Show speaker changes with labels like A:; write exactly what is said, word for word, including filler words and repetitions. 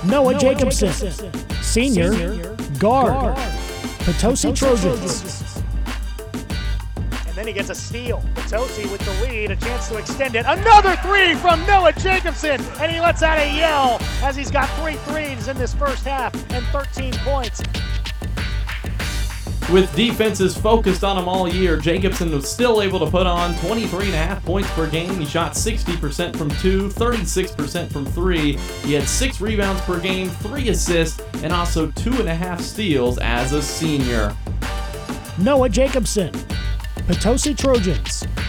A: Noah Jacobson, senior, guard, Potosi Trojans.
B: And then he gets a steal. Potosi with the lead, a chance to extend it. Another three from Noah Jacobson, and he lets out a yell as he's got three threes in this first half and thirteen points.
C: With defenses focused on him all year, Jacobson was still able to put on twenty-three and a half points per game. He shot sixty percent from two, thirty-six percent from three. He had six rebounds per game, three assists, and also two and a half steals as a senior.
A: Noah Jacobson, Potosi Trojans.